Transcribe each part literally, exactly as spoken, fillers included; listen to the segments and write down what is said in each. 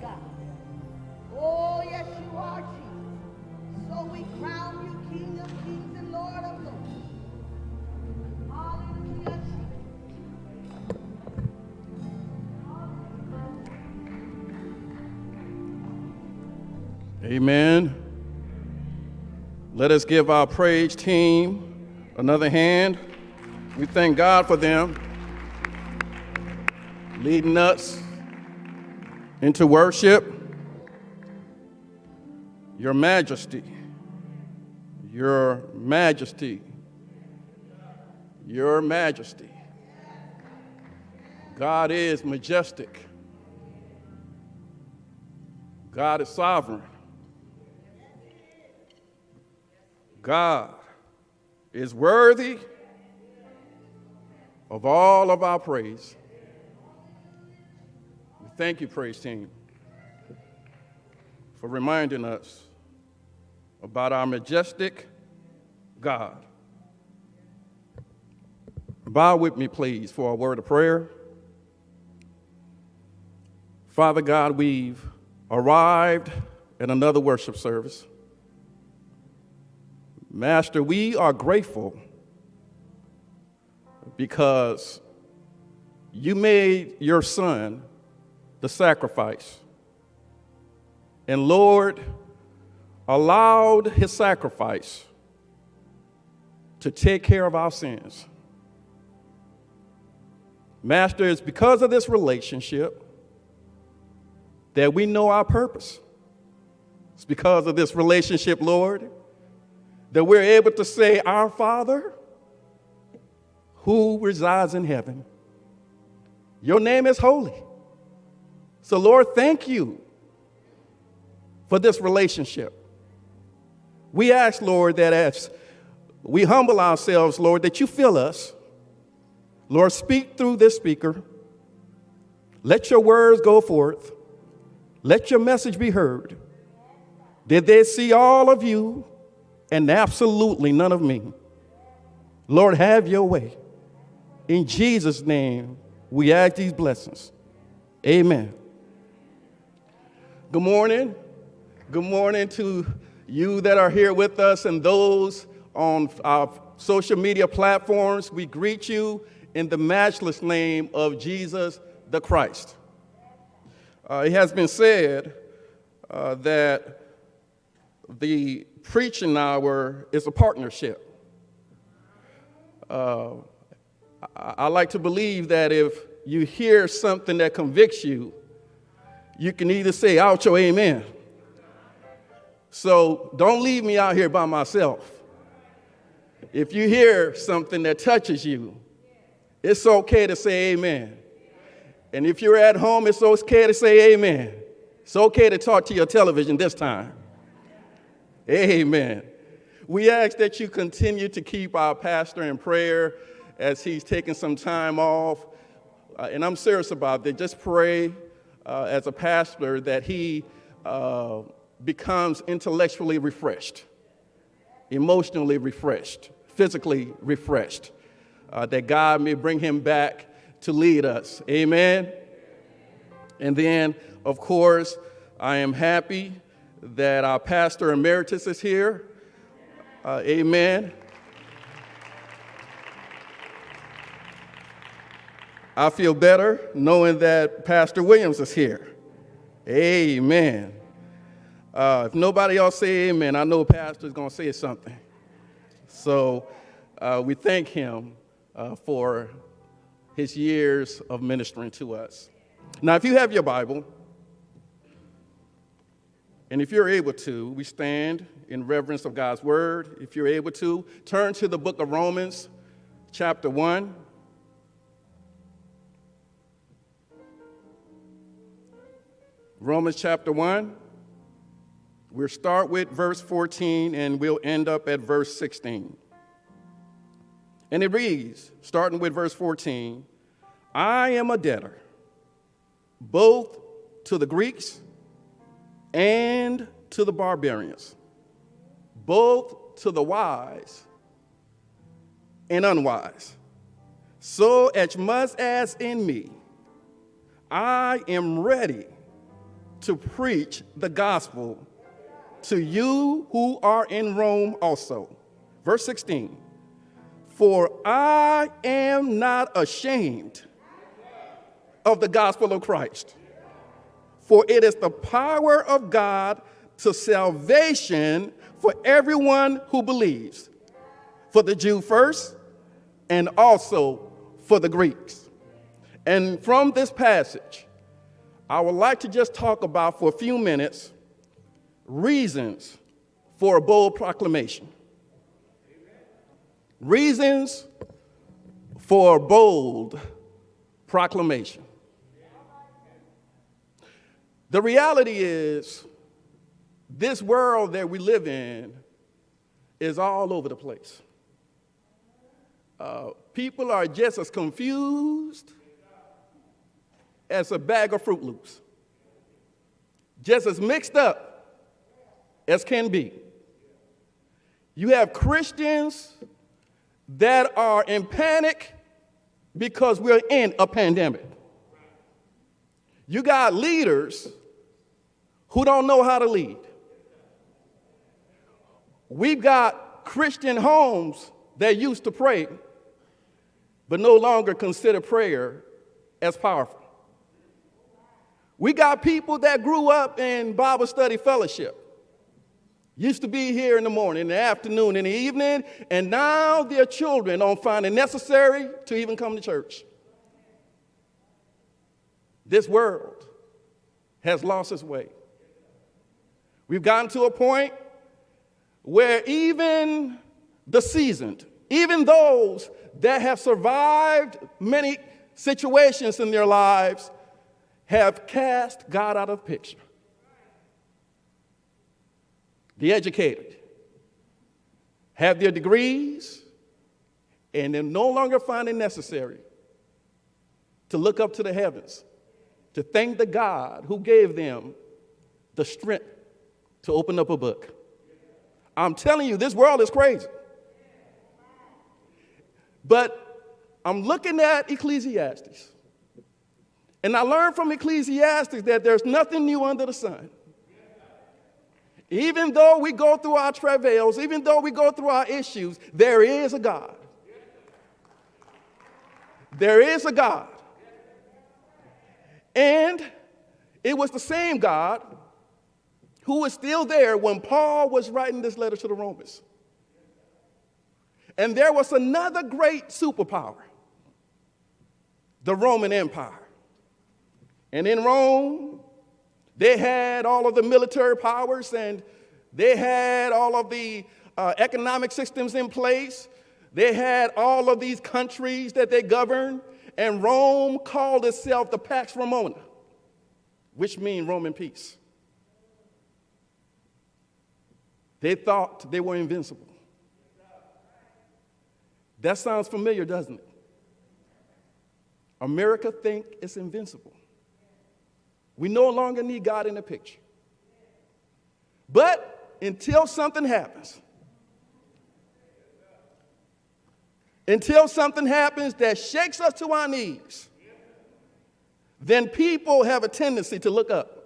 God. Oh, yes, you are, Jesus. So we crown you King of Kings and Lord of Lords. Hallelujah, Jesus. Amen. Let us give our praise team another hand. We thank God for them leading us into worship. Your Majesty, Your Majesty, Your Majesty. God is majestic. God is sovereign. God is worthy of all of our praise. Thank you, praise team, for reminding us about our majestic God. Bow with me, please, for a word of prayer. Father God, we've arrived at another worship service. Master, we are grateful because you made your son the sacrifice. And Lord, allowed his sacrifice to take care of our sins. Master, it's because of this relationship that we know our purpose. It's because of this relationship, Lord, that we're able to say, Our Father, who resides in heaven, your name is holy. So, Lord, thank you for this relationship. We ask, Lord, that as we humble ourselves, Lord, that you fill us. Lord, speak through this speaker. Let your words go forth. Let your message be heard. Did they see all of you and absolutely none of me? Lord, have your way. In Jesus' name, we ask these blessings. Amen. Good morning. Good morning to you that are here with us and those on our social media platforms. We greet you in the matchless name of Jesus the Christ. Uh, it has been said uh, that the preaching hour is a partnership. Uh, I, I like to believe that if you hear something that convicts you, you can either say, ouch or amen. So don't leave me out here by myself. If you hear something that touches you, it's okay to say amen. And if you're at home, it's okay to say amen. It's okay to talk to your television this time. Amen. We ask that you continue to keep our pastor in prayer as he's taking some time off. Uh, and I'm serious about that. Just pray uh, as a pastor that he uh, becomes intellectually refreshed, emotionally refreshed, physically refreshed, uh, that God may bring him back to lead us. Amen. And then, of course, I am happy that our pastor emeritus is here. Uh, amen. I feel better knowing that Pastor Williams is here. Amen. Uh, if nobody else say amen, I know Pastor is going to say something. So uh, we thank him uh, for his years of ministering to us. Now, if you have your Bible, and if you're able to, we stand in reverence of God's word. If you're able to, turn to the book of Romans, chapter one. Romans chapter one. We'll start with verse fourteen, and we'll end up at verse sixteen. And it reads, starting with verse fourteen, I am a debtor, both to the Greeks and to the barbarians, both to the wise and unwise. So as much as in me, I am ready to preach the gospel to you who are in Rome also. Verse sixteen, for I am not ashamed of the gospel of Christ, for it is the power of God to salvation for everyone who believes, for the Jew first, and also for the Greeks. And from this passage, I would like to just talk about for a few minutes reasons for a bold proclamation. Reasons for a bold proclamation. The reality is, this world that we live in is all over the place. Uh, people are just as confused as a bag of Fruit Loops, just as mixed up as can be. You have Christians that are in panic because we're in a pandemic. You got leaders who don't know how to lead. We've got Christian homes that used to pray, but no longer consider prayer as powerful. We got people that grew up in Bible study fellowship, used to be here in the morning, in the afternoon, in the evening, and now their children don't find it necessary to even come to church. This world has lost its way. We've gotten to a point where even the seasoned, even those that have survived many situations in their lives, have cast God out of the picture. The educated have their degrees, and they're no longer find it necessary to look up to the heavens, to thank the God who gave them the strength to open up a book. I'm telling you, this world is crazy. But I'm looking at Ecclesiastes, and I learned from Ecclesiastes that there's nothing new under the sun. Even though we go through our travails, even though we go through our issues, there is a God. There is a God. And it was the same God who was still there when Paul was writing this letter to the Romans. And there was another great superpower, the Roman Empire. And in Rome, they had all of the military powers, and they had all of the uh, economic systems in place. They had all of these countries that they governed, and Rome called itself the Pax Romana, which means Roman peace. They thought they were invincible. That sounds familiar, doesn't it? America think it's invincible. We no longer need God in the picture. But until something happens, until something happens that shakes us to our knees, then people have a tendency to look up.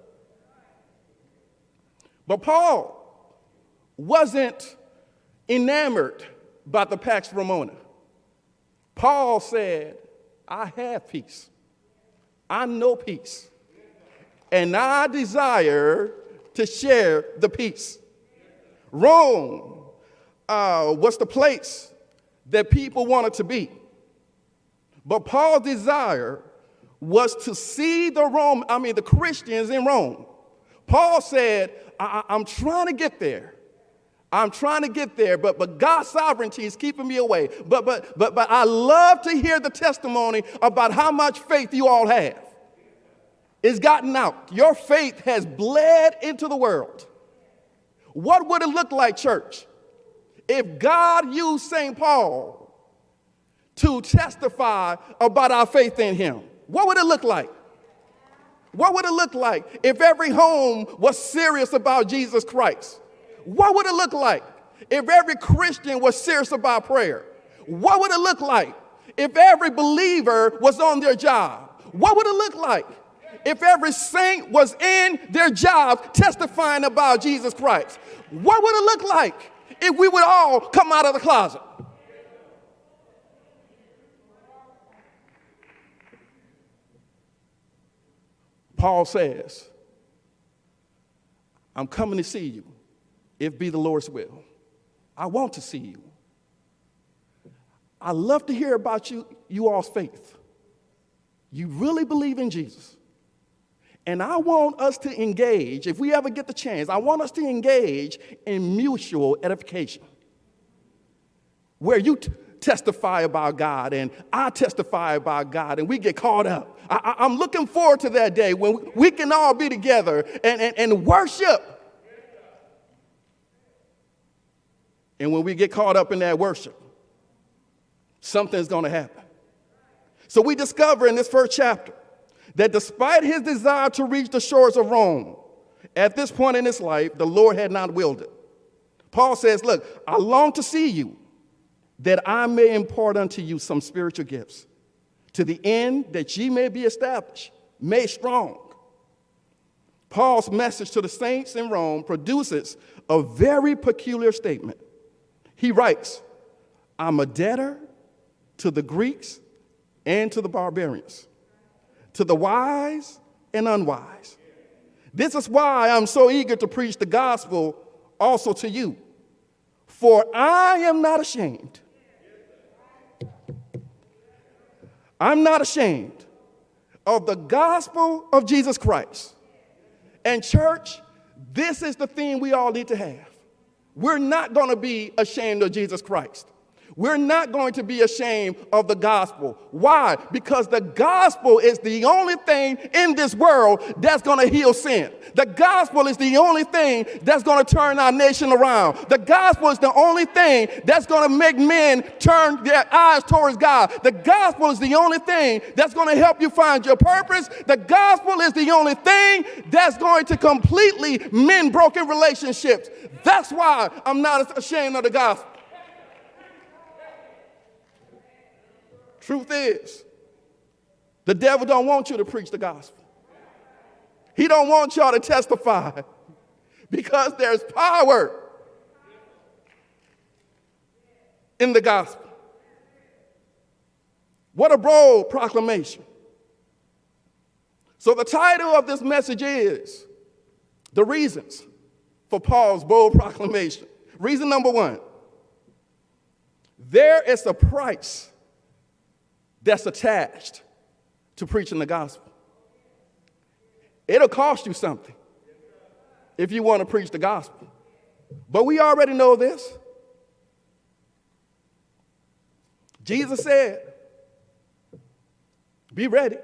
But Paul wasn't enamored by the Pax Romana. Paul said, I have peace. I know peace. And I desire to share the peace. Rome uh, was the place that people wanted to be. But Paul's desire was to see the Rome, I mean the Christians in Rome. Paul said, I- I'm trying to get there. I'm trying to get there, but, but God's sovereignty is keeping me away. But, but, but, but I love to hear the testimony about how much faith you all have. It's gotten out. Your faith has bled into the world. What would it look like, church, if God used Saint Paul to testify about our faith in him? What would it look like? What would it look like if every home was serious about Jesus Christ? What would it look like if every Christian was serious about prayer? What would it look like if every believer was on their job? What would it look like if every saint was in their job testifying about Jesus Christ? What would it look like if we would all come out of the closet? Paul says, I'm coming to see you, if be the Lord's will. I want to see you. I love to hear about you, you all's faith. You really believe in Jesus. And I want us to engage, if we ever get the chance, I want us to engage in mutual edification. Where you t- testify about God and I testify about God and we get caught up. I- I- I'm looking forward to that day when we can all be together and, and, and worship. And when we get caught up in that worship, something's going to happen. So we discover in this first chapter that despite his desire to reach the shores of Rome, at this point in his life, the Lord had not willed it. Paul says, look, I long to see you, that I may impart unto you some spiritual gifts, to the end that ye may be established, made strong. Paul's message to the saints in Rome produces a very peculiar statement. He writes, I'm a debtor to the Greeks and to the barbarians, to the wise and unwise. This is why I'm so eager to preach the gospel also to you. For I am not ashamed. I'm not ashamed of the gospel of Jesus Christ. And church, this is the theme we all need to have. We're not going to be ashamed of Jesus Christ. We're not going to be ashamed of the gospel. Why? Because the gospel is the only thing in this world that's going to heal sin. The gospel is the only thing that's going to turn our nation around. The gospel is the only thing that's going to make men turn their eyes towards God. The gospel is the only thing that's going to help you find your purpose. The gospel is the only thing that's going to completely mend broken relationships. That's why I'm not ashamed of the gospel. Truth is, the devil don't want you to preach the gospel. He don't want y'all to testify because there's power in the gospel. What a bold proclamation. So the title of this message is The Reasons for Paul's Bold Proclamation. Reason number one, there is a price that's attached to preaching the gospel. It'll cost you something if you want to preach the gospel. But we already know this. Jesus said, be ready.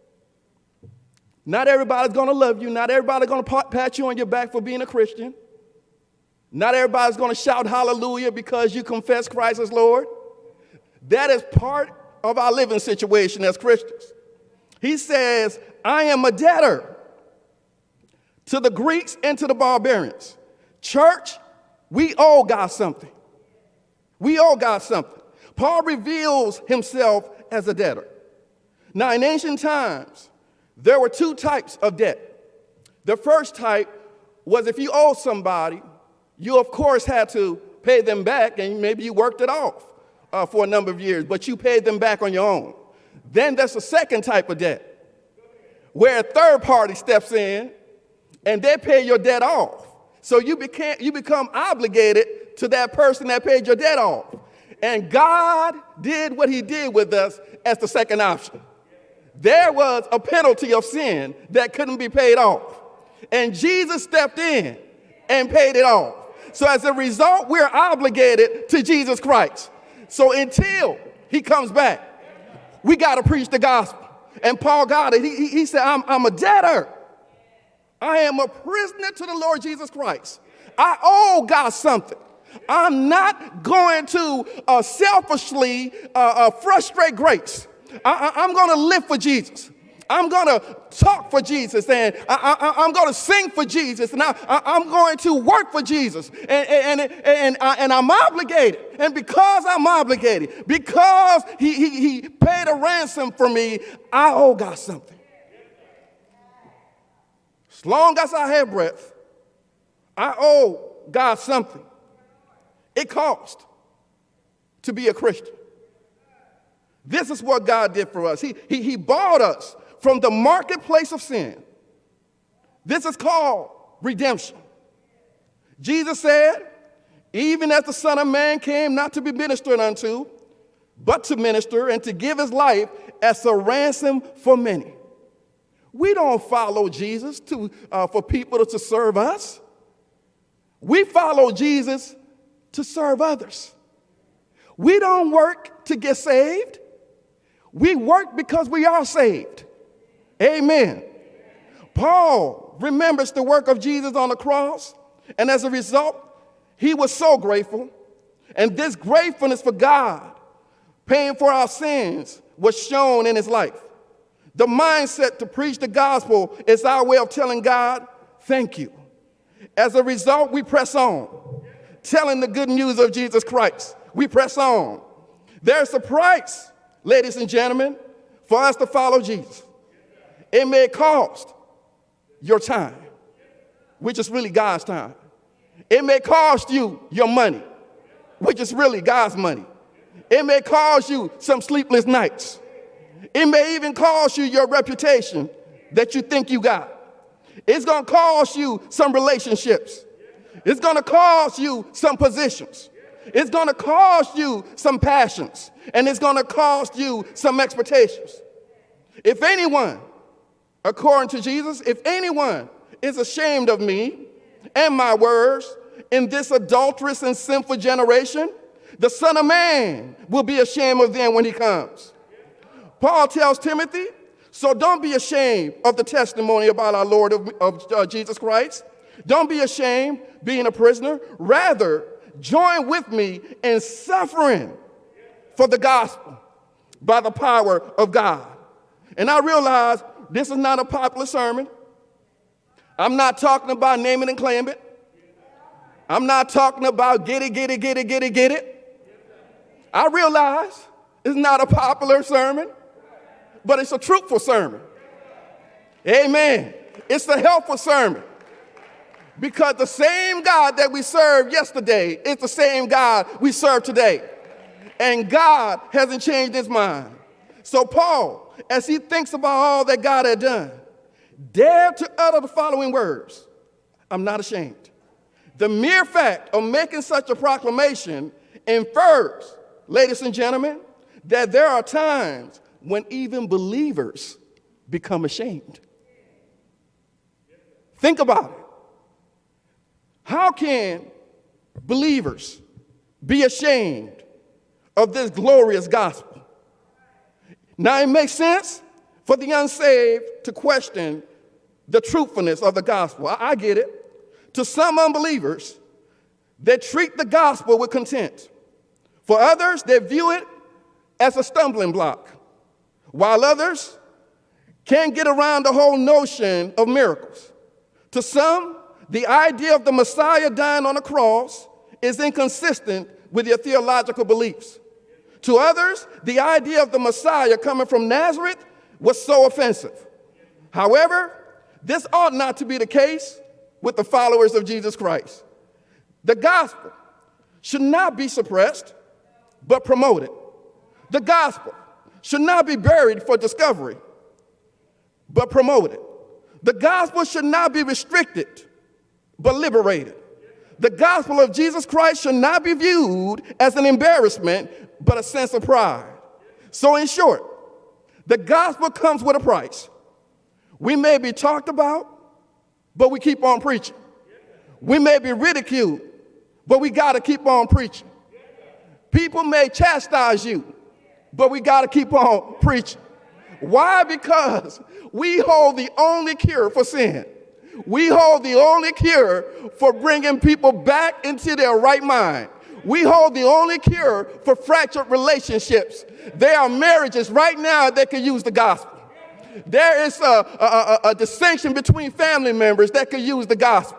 Not everybody's going to love you. Not everybody's going to pat you on your back for being a Christian. Not everybody's going to shout hallelujah because you confess Christ as Lord. That is part of our living situation as Christians. He says, I am a debtor to the Greeks and to the barbarians. Church, we owe God something. We owe God something. Paul reveals himself as a debtor. Now, in ancient times, there were two types of debt. The first type was if you owe somebody, you, of course, had to pay them back, and maybe you worked it off. Uh, for a number of years, but you paid them back on your own. Then there's a second type of debt, where a third party steps in and they pay your debt off. So you became, you become obligated to that person that paid your debt off. And God did what he did with us as the second option. There was a penalty of sin that couldn't be paid off. And Jesus stepped in and paid it off. So as a result, we're obligated to Jesus Christ. So until he comes back, we got to preach the gospel. And Paul got it. He, he, he said, I'm, I'm a debtor. I am a prisoner to the Lord Jesus Christ. I owe God something. I'm not going to uh, selfishly uh, uh, frustrate grace. I, I, I'm going to live for Jesus. I'm going to talk for Jesus, and I, I, I'm going to sing for Jesus, and I, I, I'm going to work for Jesus, and, and, and, and, I, and I'm obligated. And because I'm obligated, because he, he, he paid a ransom for me, I owe God something. As long as I have breath, I owe God something. It cost to be a Christian. This is what God did for us. He, he, he bought us from the marketplace of sin. This is called redemption. Jesus said, even as the Son of Man came not to be ministered unto, but to minister and to give his life as a ransom for many. We don't follow Jesus to, uh, for people to serve us. We follow Jesus to serve others. We don't work to get saved. We work because we are saved. Amen. Paul remembers the work of Jesus on the cross, and as a result, he was so grateful. And this gratefulness for God paying for our sins was shown in his life. The mindset to preach the gospel is our way of telling God, thank you. As a result, we press on, telling the good news of Jesus Christ. We press on. There's a price, ladies and gentlemen, for us to follow Jesus. It may cost your time, which is really God's time. It may cost you your money, which is really God's money. It may cost you some sleepless nights. It may even cost you your reputation that you think you got. It's going to cost you some relationships. It's going to cost you some positions. It's going to cost you some passions. And it's going to cost you some expectations. If anyone, according to Jesus, if anyone is ashamed of me and my words in this adulterous and sinful generation, the Son of Man will be ashamed of them when he comes. Paul tells Timothy, so don't be ashamed of the testimony about our Lord of, of uh, Jesus Christ. Don't be ashamed being a prisoner. Rather, join with me in suffering for the gospel by the power of God. And I realize this is not a popular sermon. I'm not talking about name it and claim it. I'm not talking about get it, get it, get it, get it, get it. I realize it's not a popular sermon, but it's a truthful sermon. Amen. It's a helpful sermon. Because the same God that we served yesterday is the same God we serve today. And God hasn't changed his mind. So Paul, as he thinks about all that God had done, dared to utter the following words: I'm not ashamed. The mere fact of making such a proclamation infers, ladies and gentlemen, that there are times when even believers become ashamed. Think about it. How can believers be ashamed of this glorious gospel? Now, it makes sense for the unsaved to question the truthfulness of the gospel. I, I get it. To some unbelievers, they treat the gospel with contempt. For others, they view it as a stumbling block, while others can't get around the whole notion of miracles. To some, the idea of the Messiah dying on the cross is inconsistent with their theological beliefs. To others, the idea of the Messiah coming from Nazareth was so offensive. However, this ought not to be the case with the followers of Jesus Christ. The gospel should not be suppressed, but promoted. The gospel should not be buried for discovery, but promoted. The gospel should not be restricted, but liberated. The gospel of Jesus Christ should not be viewed as an embarrassment, but a sense of pride. So in short, the gospel comes with a price. We may be talked about, but we keep on preaching. We may be ridiculed, but we got to keep on preaching. People may chastise you, but we got to keep on preaching. Why? Because we hold the only cure for sin. We hold the only cure for bringing people back into their right mind. We hold the only cure for fractured relationships. There are marriages right now that can use the gospel. There is a, a, a, a distinction between family members that could use the gospel.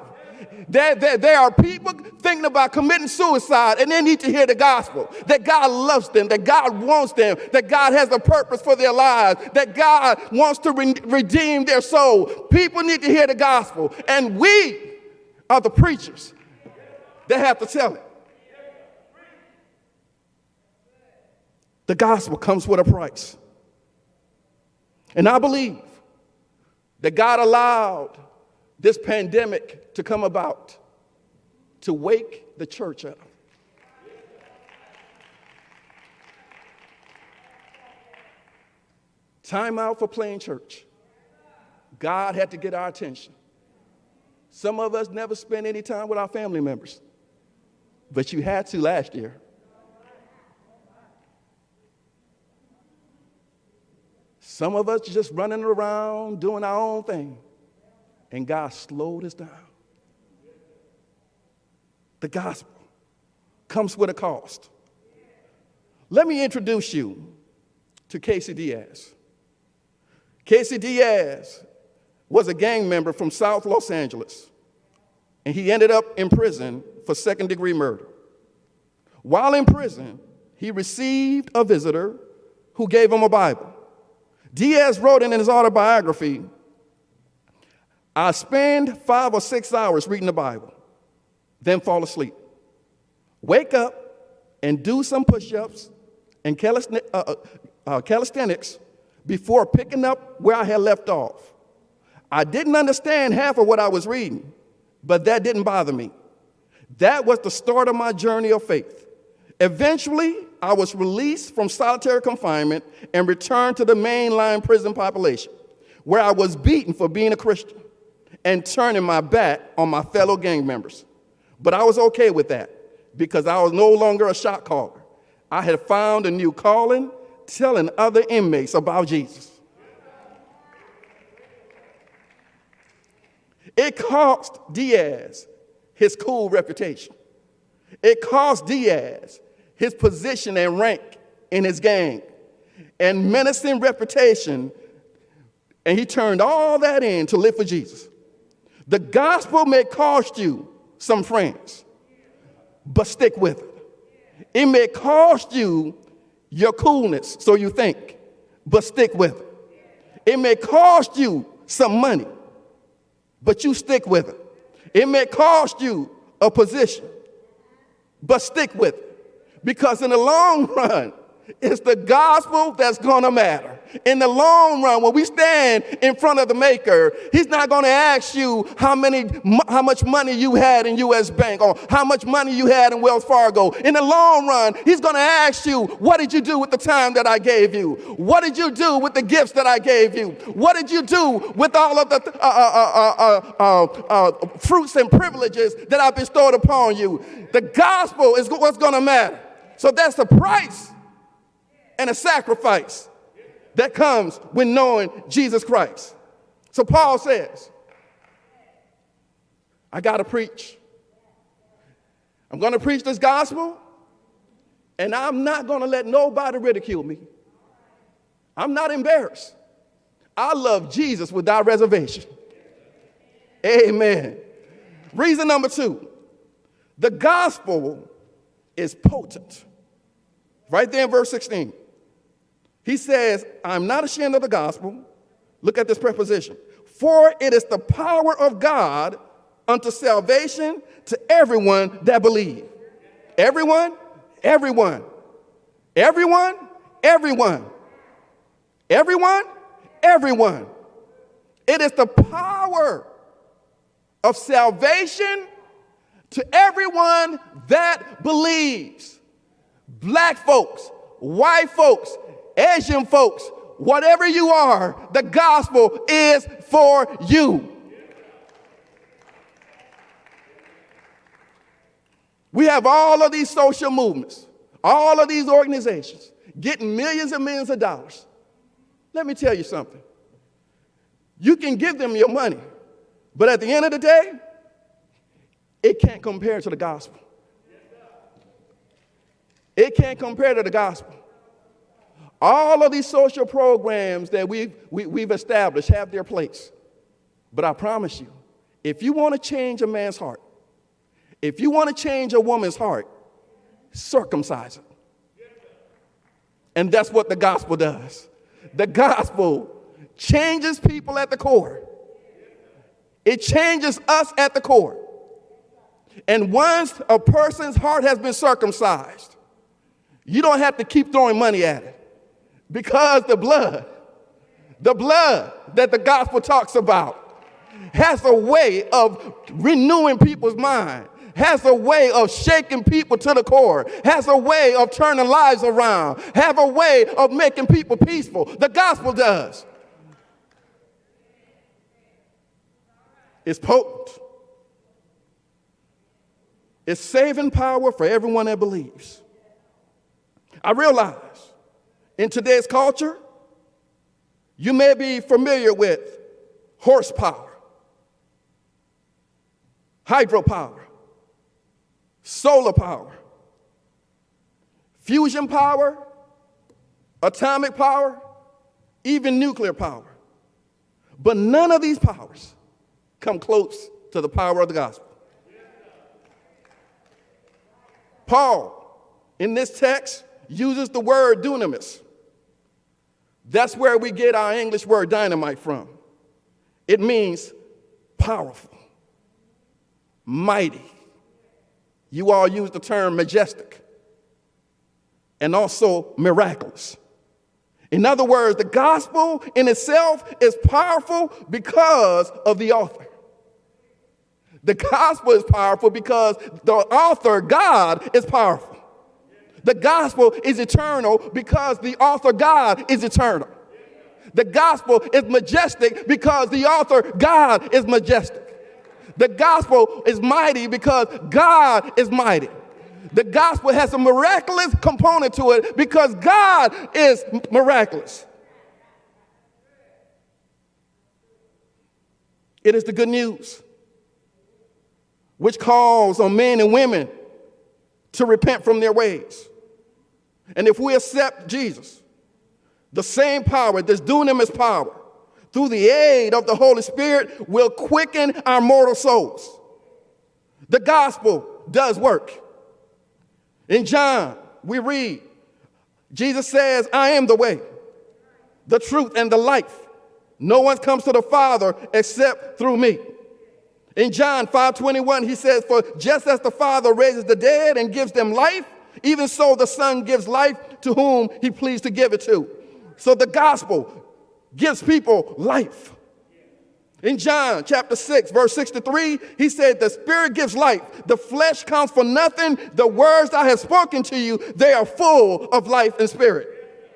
There, there, there are people thinking about committing suicide, and they need to hear the gospel, that God loves them, that God wants them, that God has a purpose for their lives, that God wants to re- redeem their soul. People need to hear the gospel, and we are the preachers that have to tell it. The gospel comes with a price. And I believe that God allowed this pandemic to come about to wake the church up. Time out for playing church. God had to get our attention. Some of us never spent any time with our family members, but you had to last year. Some of us just running around doing our own thing, and God slowed us down. The gospel comes with a cost. Let me introduce you to Casey Diaz. Casey Diaz was a gang member from South Los Angeles, and he ended up in prison for second-degree murder. While in prison, he received a visitor who gave him a Bible. Diaz wrote in his autobiography, I spend five or six hours reading the Bible, then fall asleep. Wake up and do some push-ups and calisthenics before picking up where I had left off. I didn't understand half of what I was reading, but that didn't bother me. That was the start of my journey of faith. Eventually, I was released from solitary confinement and returned to the mainline prison population, where I was beaten for being a Christian and turning my back on my fellow gang members. But I was okay with that because I was no longer a shot caller. I had found a new calling, telling other inmates about Jesus. It cost Diaz his cool reputation. It cost Diaz his position and rank in his gang and menacing reputation, and he turned all that in to live for Jesus. The gospel may cost you some friends, but stick with it. It may cost you your coolness, so you think, but stick with it. It may cost you some money, but you stick with it. It may cost you a position, but stick with it. Because in the long run, it's the gospel that's going to matter. In the long run, when we stand in front of the Maker, he's not going to ask you how many, how much money you had in U S Bank or how much money you had in Wells Fargo. In the long run, he's going to ask you, what did you do with the time that I gave you? What did you do with the gifts that I gave you? What did you do with all of the uh, uh, uh, uh, uh, uh, fruits and privileges that I bestowed upon you? The gospel is what's going to matter. So that's the price and a sacrifice that comes when knowing Jesus Christ. So Paul says, I got to preach. I'm going to preach this gospel, and I'm not going to let nobody ridicule me. I'm not embarrassed. I love Jesus without reservation. Amen. Reason number two, the gospel is potent. Right there in verse sixteen. He says, I'm not ashamed of the gospel. Look at this preposition. For it is the power of God unto salvation to everyone that believes. Everyone, everyone, everyone, everyone, everyone, everyone. It is the power of salvation to everyone that believes. Black folks, white folks, Asian folks, whatever you are, the gospel is for you. We have all of these social movements, all of these organizations getting millions and millions of dollars. Let me tell you something. You can give them your money, but at the end of the day, it can't compare to the gospel. It can't compare to the gospel. All of these social programs that we've, we, we've established have their place. But I promise you, if you want to change a man's heart, if you want to change a woman's heart, circumcise it. And that's what the gospel does. The gospel changes people at the core. It changes us at the core. And once a person's heart has been circumcised, you don't have to keep throwing money at it. Because the blood, the blood that the gospel talks about has a way of renewing people's mind, has a way of shaking people to the core, has a way of turning lives around, have a way of making people peaceful. The gospel does. It's potent. It's saving power for everyone that believes. I realize in today's culture, you may be familiar with horsepower, hydropower, solar power, fusion power, atomic power, even nuclear power. But none of these powers come close to the power of the gospel. Paul, in this text, uses the word dunamis. That's where we get our English word dynamite from. It means powerful, mighty. You all use the term majestic, and also miraculous. In other words, the gospel in itself is powerful because of the author. The gospel is powerful because the author, God, is powerful. The gospel is eternal because the author, God, is eternal. The gospel is majestic because the author, God, is majestic. The gospel is mighty because God is mighty. The gospel has a miraculous component to it because God is miraculous. It is the good news which calls on men and women to repent from their ways. And if we accept Jesus, the same power that's dunamis power, through the aid of the Holy Spirit, will quicken our mortal souls. The gospel does work. In John, we read, Jesus says, I am the way, the truth, and the life. No one comes to the Father except through me. In John five twenty-one, he says, for just as the Father raises the dead and gives them life, even so the Son gives life to whom he pleased to give it to. So the gospel gives people life. In John chapter six, verse sixty-three, he said, the Spirit gives life. The flesh counts for nothing. The words I have spoken to you, they are full of life and spirit.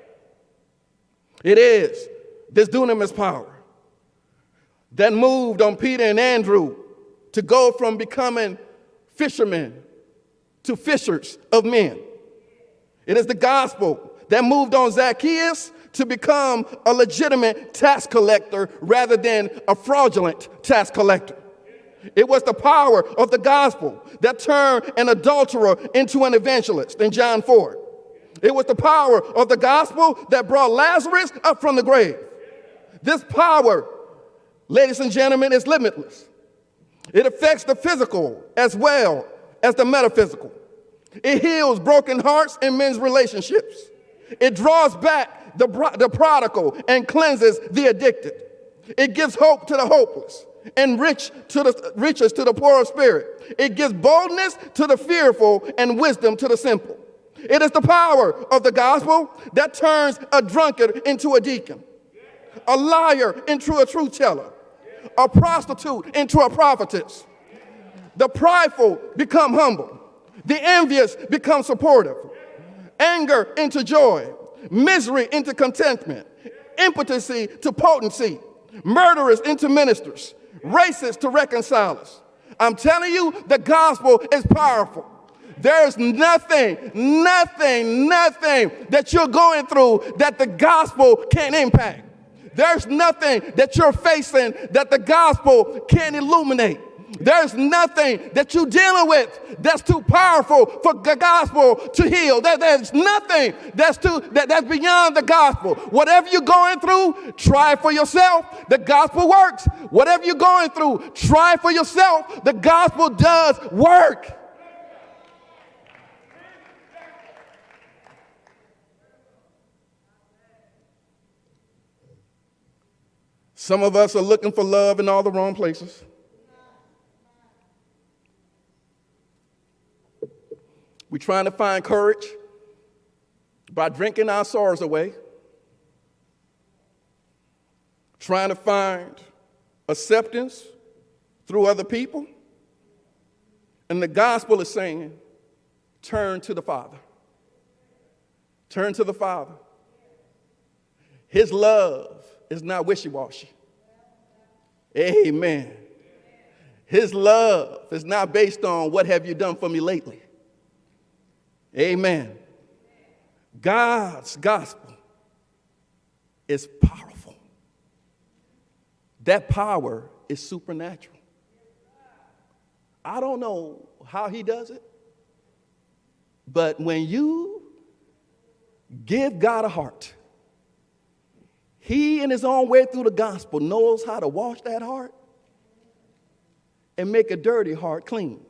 It is this dunamis power that moved on Peter and Andrew to go from becoming fishermen to fishers of men. It is the gospel that moved on Zacchaeus to become a legitimate tax collector rather than a fraudulent tax collector. It was the power of the gospel that turned an adulterer into an evangelist in John four. It was the power of the gospel that brought Lazarus up from the grave. This power, ladies and gentlemen, is limitless. It affects the physical as well as the metaphysical. It heals broken hearts and men's relationships. It draws back the, the prodigal and cleanses the addicted. It gives hope to the hopeless and rich to the riches to the poor of spirit. It gives boldness to the fearful and wisdom to the simple. It is the power of the gospel that turns a drunkard into a deacon, a liar into a truth teller, a prostitute into a prophetess. The prideful become humble. The envious become supportive. Anger into joy. Misery into contentment. Impotency to potency. Murderers into ministers. Racists to reconcilers. I'm telling you, the gospel is powerful. There's nothing, nothing, nothing that you're going through that the gospel can't impact. There's nothing that you're facing that the gospel can't illuminate. There's nothing that you're dealing with that's too powerful for the gospel to heal. There, there's nothing that's too that, that's beyond the gospel. Whatever you're going through, try for yourself. The gospel works. Whatever you're going through, try for yourself. The gospel does work. Some of us are looking for love in all the wrong places. We're trying to find courage by drinking our sorrows away, trying to find acceptance through other people. And the gospel is saying, turn to the Father. Turn to the Father. His love is not wishy-washy. Amen. His love is not based on what have you done for me lately. Amen. God's gospel is powerful. That power is supernatural. I don't know how he does it, but when you give God a heart, he in his own way through the gospel knows how to wash that heart and make a dirty heart clean.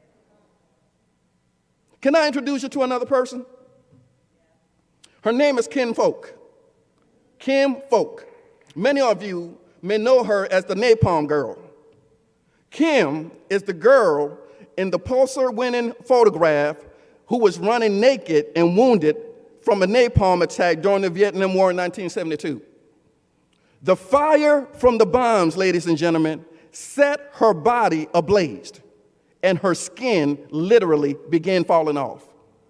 Can I introduce you to another person? Her name is Kim Folk. Kim Folk. Many of you may know her as the Napalm Girl. Kim is the girl in the Pulitzer-winning photograph who was running naked and wounded from a napalm attack during the Vietnam War in nineteen seventy-two. The fire from the bombs, ladies and gentlemen, set her body ablaze, and her skin literally began falling off.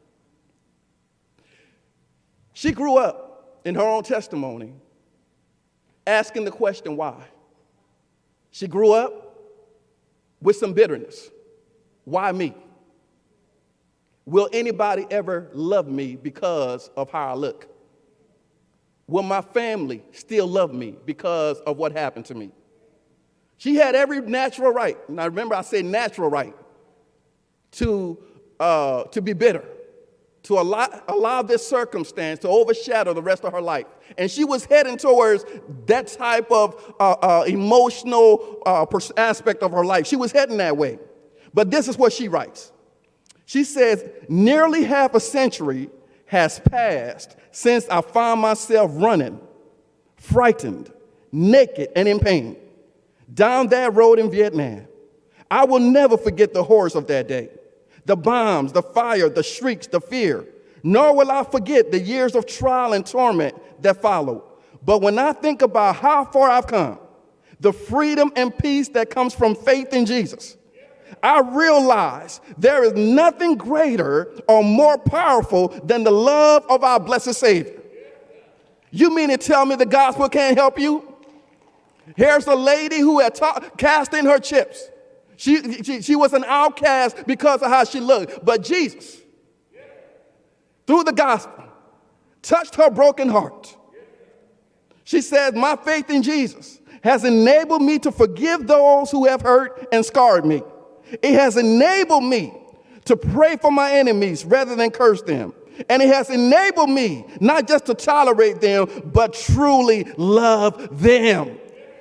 She grew up, in her own testimony, asking the question, why? She grew up with some bitterness. Why me? Will anybody ever love me because of how I look? Will my family still love me because of what happened to me? She had every natural right, and I remember I said natural right, to, uh, to be bitter, to allow, allow this circumstance to overshadow the rest of her life. And she was heading towards that type of uh, uh, emotional uh, aspect of her life. She was heading that way. But this is what she writes. She says, nearly half a century has passed since I found myself running, frightened, naked, and in pain down that road in Vietnam. I will never forget the horrors of that day, the bombs, the fire, the shrieks, the fear, nor will I forget the years of trial and torment that followed. But when I think about how far I've come, the freedom and peace that comes from faith in Jesus, I realize there is nothing greater or more powerful than the love of our blessed Savior. You mean to tell me the gospel can't help you? Here's a lady who had ta- cast in her chips. She, she, she was an outcast because of how she looked. But Jesus, through the gospel, touched her broken heart. She said, my faith in Jesus has enabled me to forgive those who have hurt and scarred me. It has enabled me to pray for my enemies rather than curse them. And it has enabled me not just to tolerate them, but truly love them.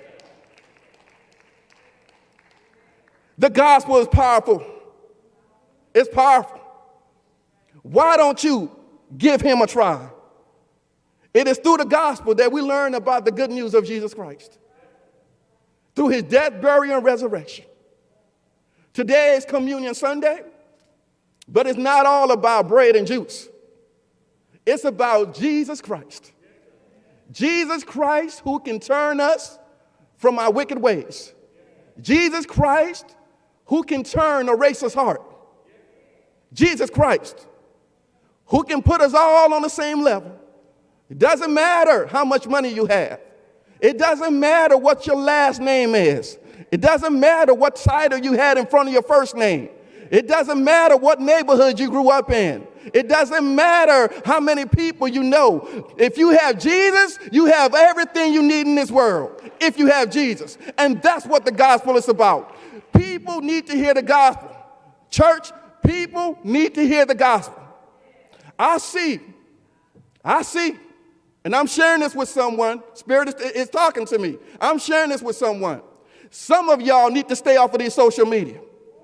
The gospel is powerful. It's powerful. Why don't you give him a try? It is through the gospel that we learn about the good news of Jesus Christ. Through his death, burial, and resurrection. Today is Communion Sunday, but it's not all about bread and juice. It's about Jesus Christ. Jesus Christ who can turn us from our wicked ways. Jesus Christ who can turn a racer's heart. Jesus Christ who can put us all on the same level. It doesn't matter how much money you have. It doesn't matter what your last name is. It doesn't matter what title you had in front of your first name. It doesn't matter what neighborhood you grew up in. It doesn't matter how many people you know. If you have Jesus, you have everything you need in this world. If you have Jesus. And that's what the gospel is about. People need to hear the gospel. Church, people need to hear the gospel. I see, I see, and I'm sharing this with someone. Spirit is, is talking to me. I'm sharing this with someone. Some of y'all need to stay off of these social media.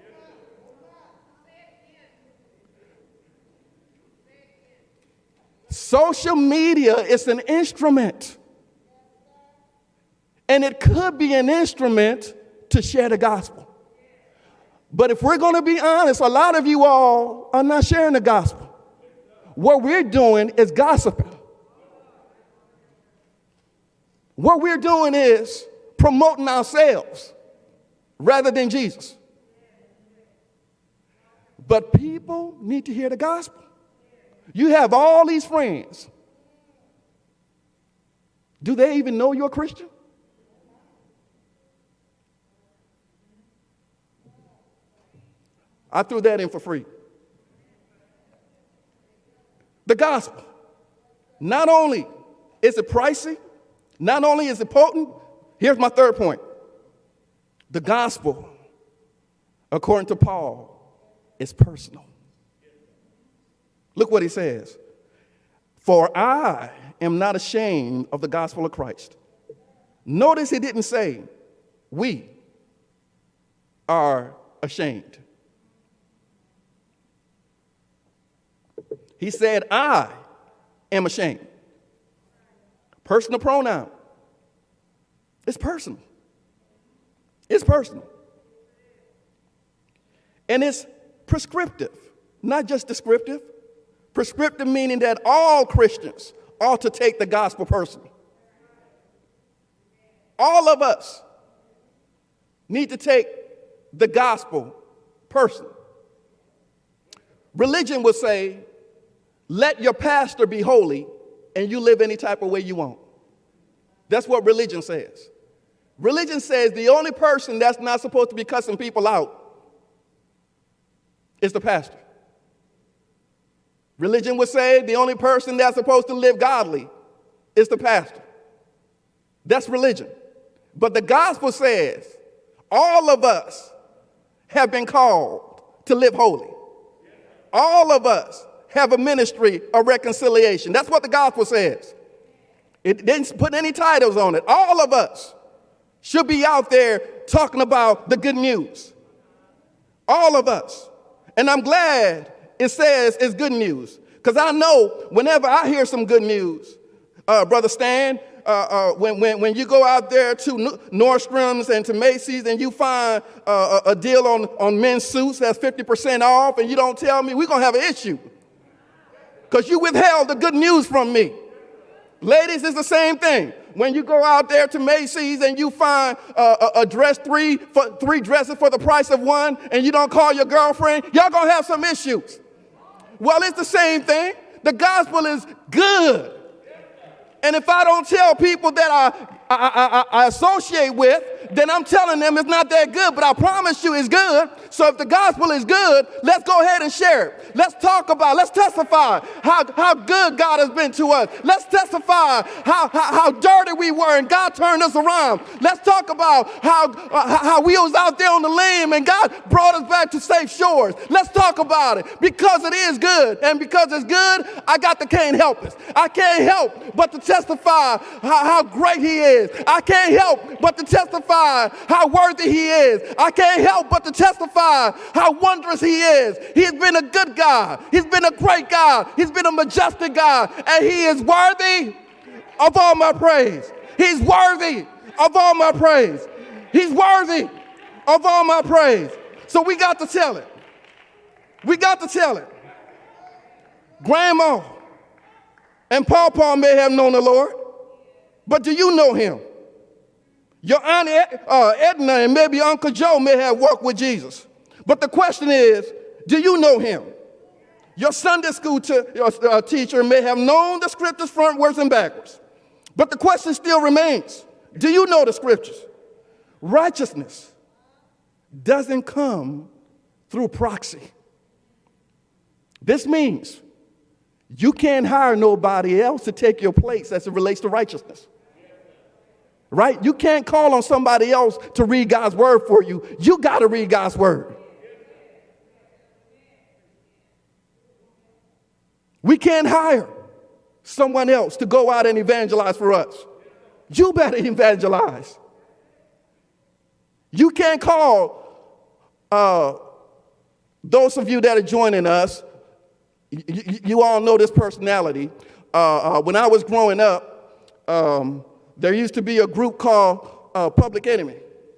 Social media is an instrument. And it could be an instrument to share the gospel. But if we're going to be honest, a lot of you all are not sharing the gospel. What we're doing is gossiping. What we're doing is promoting ourselves rather than Jesus. But people need to hear the gospel. You have all these friends. Do they even know you're a Christian? I threw that in for free. The gospel. Not only is it pricey, not only is it potent, here's my third point. The gospel, according to Paul, is personal. Look what he says. For I am not ashamed of the gospel of Christ. Notice he didn't say we are ashamed. He said, I am ashamed. Personal pronoun. It's personal. It's personal. And it's prescriptive, not just descriptive. Prescriptive meaning that all Christians ought to take the gospel personally. All of us need to take the gospel personally. Religion would say, let your pastor be holy and you live any type of way you want. That's what religion says. Religion says the only person that's not supposed to be cussing people out is the pastor. Religion would say the only person that's supposed to live godly is the pastor. That's religion. But the gospel says all of us have been called to live holy. All of us have a ministry of reconciliation. That's what the gospel says. It didn't put any titles on it. All of us should be out there talking about the good news. All of us. And I'm glad it says it's good news. Because I know whenever I hear some good news, uh, Brother Stan, uh, uh, when, when, when you go out there to Nordstrom's and to Macy's and you find uh, a, a deal on, on men's suits that's fifty percent off and you don't tell me, we're going to have an issue. Because you withheld the good news from me. Ladies, it's the same thing. When you go out there to Macy's and you find uh, a, a dress three, for, three dresses for the price of one and you don't call your girlfriend, y'all going to have some issues. Well, it's the same thing. The gospel is good. And if I don't tell people that I, I, I, I associate with, then I'm telling them it's not that good, but I promise you it's good. So if the gospel is good, let's go ahead and share it. Let's talk about it. Let's testify how, how good God has been to us. Let's testify how, how, how dirty we were and God turned us around. Let's talk about how, uh, how we was out there on the limb and God brought us back to safe shores. Let's talk about it because it is good. And because it's good, I got the can't help it. I can't help but to testify how, how great he is. I can't help but to testify how worthy he is. I can't help but to testify how wondrous he is. He's been a good God. He's been a great God. He's been a majestic God. And he is worthy of all my praise. He's worthy of all my praise. He's worthy of all my praise. So we got to tell it. We got to tell it. Grandma and Pawpaw may have known the Lord, but do you know him? Your Aunt uh, Edna and maybe Uncle Joe may have walked with Jesus. But the question is, do you know him? Your Sunday school t- uh, teacher may have known the scriptures frontwards and backwards. But the question still remains, do you know the scriptures? Righteousness doesn't come through proxy. This means You can't hire nobody else to take your place as it relates to righteousness. Right? You can't call on somebody else to read God's word for you. You got to read God's word. We can't hire someone else to go out and evangelize for us. You better evangelize. You can't call uh, those of you that are joining us. You, you all know this personality. Uh, uh, when I was growing up, um, there used to be a group called uh, Public Enemy.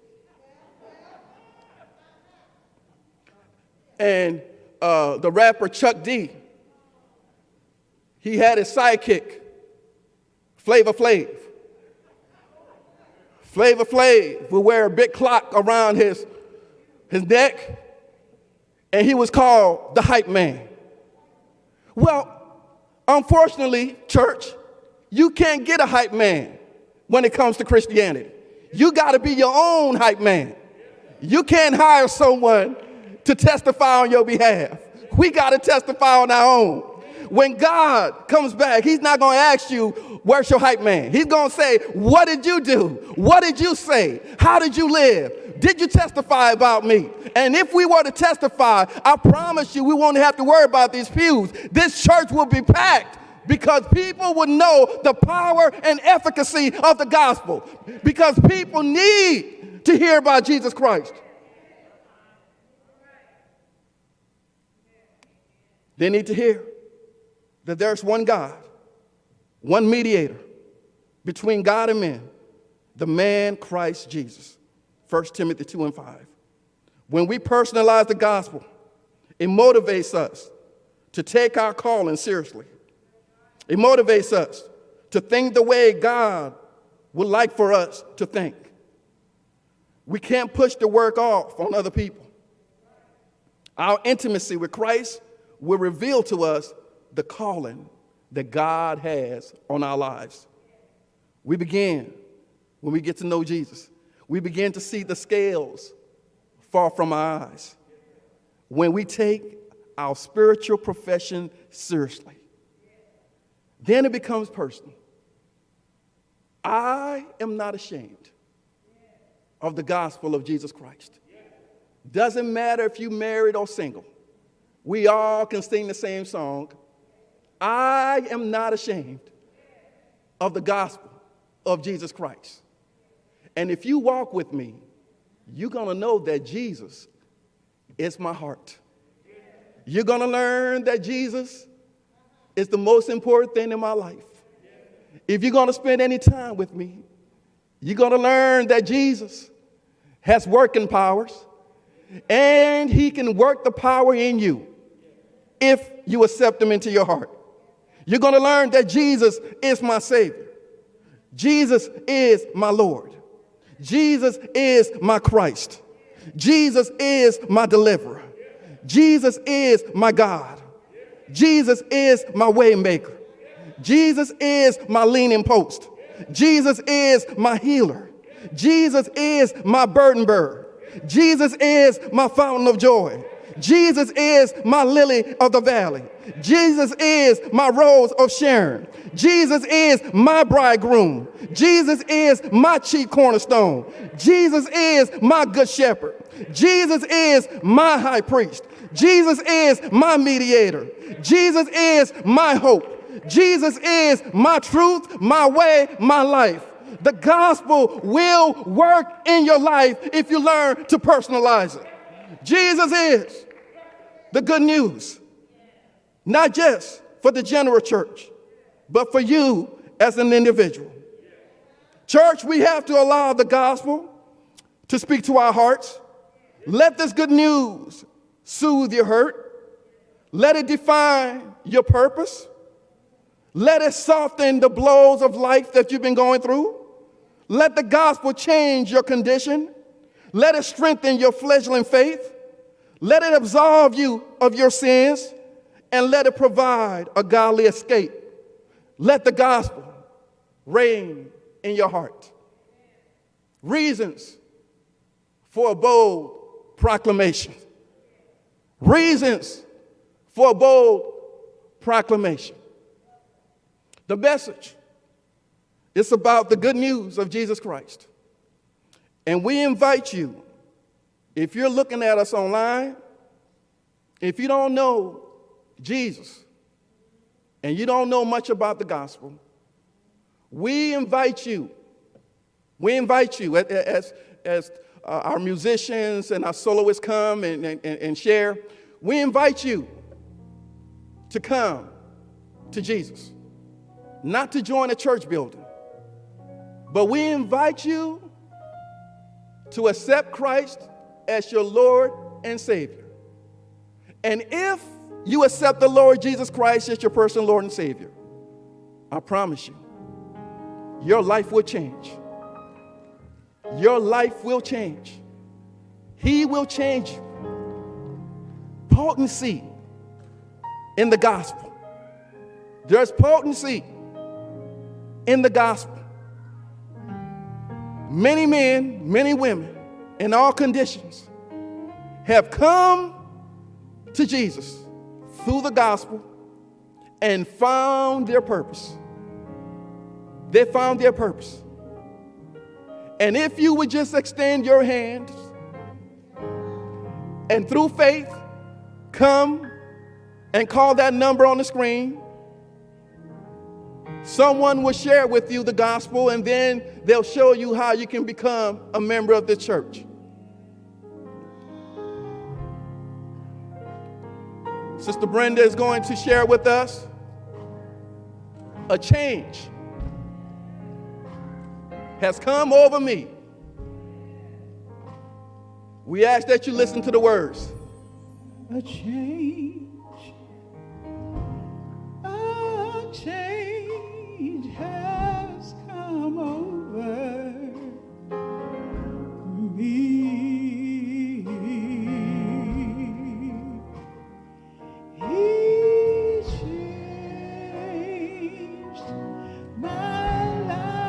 And uh, the rapper Chuck D, he had his sidekick, Flavor Flav. Flavor Flav would wear a big clock around his, his neck, and he was called the hype man. Well, unfortunately, church, you can't get a hype man when it comes to Christianity. You got to be your own hype man. You can't hire someone to testify on your behalf. We got to testify on our own. When God comes back, he's not going to ask you, where's your hype man? He's going to say, what did you do? What did you say? How did you live? Did you testify about me? And if we were to testify, I promise you we won't have to worry about these pews. This church will be packed because people would know the power and efficacy of the gospel. Because people need to hear about Jesus Christ. They need to hear that there's one God, one mediator between God and men, the man Christ Jesus. First Timothy two and five. When we personalize the gospel, it motivates us to take our calling seriously. It motivates us to think the way God would like for us to think. We can't push the work off on other people. Our intimacy with Christ will reveal to us the calling that God has on our lives. We begin when we get to know Jesus. We begin to see the scales fall from our eyes when we take our spiritual profession seriously. Then it becomes personal. I am not ashamed of the gospel of Jesus Christ. Doesn't matter if you're married or single. We all can sing the same song. I am not ashamed of the gospel of Jesus Christ. And if you walk with me, you're going to know that Jesus is my heart. You're going to learn that Jesus is the most important thing in my life. If you're going to spend any time with me, you're going to learn that Jesus has working powers, and he can work the power in you if you accept him into your heart. You're going to learn that Jesus is my Savior. Jesus is my Lord. Jesus is my Christ. Jesus is my deliverer. Jesus is my God. Jesus is my way maker. Jesus is my leaning post. Jesus is my healer. Jesus is my burden bearer. Jesus is my fountain of joy. Jesus is my lily of the valley. Jesus is my rose of Sharon. Jesus is my bridegroom. Jesus is my chief cornerstone. Jesus is my good shepherd. Jesus is my high priest. Jesus is my mediator. Jesus is my hope. Jesus is my truth, my way, my life. The gospel will work in your life if you learn to personalize it. Jesus is the good news, not just for the general church, but for you as an individual. Church, we have to allow the gospel to speak to our hearts. Let this good news soothe your hurt. Let it define your purpose. Let it soften the blows of life that you've been going through. Let the gospel change your condition. Let it strengthen your fledgling faith. Let it absolve you of your sins, and let it provide a godly escape. Let the gospel reign in your heart. Reasons for a bold proclamation. Reasons for a bold proclamation. The message. It's about the good news of Jesus Christ. And we invite you, if you're looking at us online, if you don't know Jesus and you don't know much about the gospel, we invite you, we invite you as, as uh, our musicians and our soloists come and, and, and share, we invite you to come to Jesus, not to join a church building, but we invite you to accept Christ as your Lord and Savior. And if you accept the Lord Jesus Christ as your personal Lord and Savior, I promise you, your life will change. Your life will change. He will change you. Potency in the gospel. There's potency in the gospel. Many men, many women, in all conditions, have come to Jesus through the gospel and found their purpose. They found their purpose. And if you would just extend your hand and through faith come and call that number on the screen, someone will share with you the gospel, and then they'll show you how you can become a member of the church. Sister Brenda is going to share with us a change has come over me. We ask that you listen to the words. A change, a change has come over me. He changed my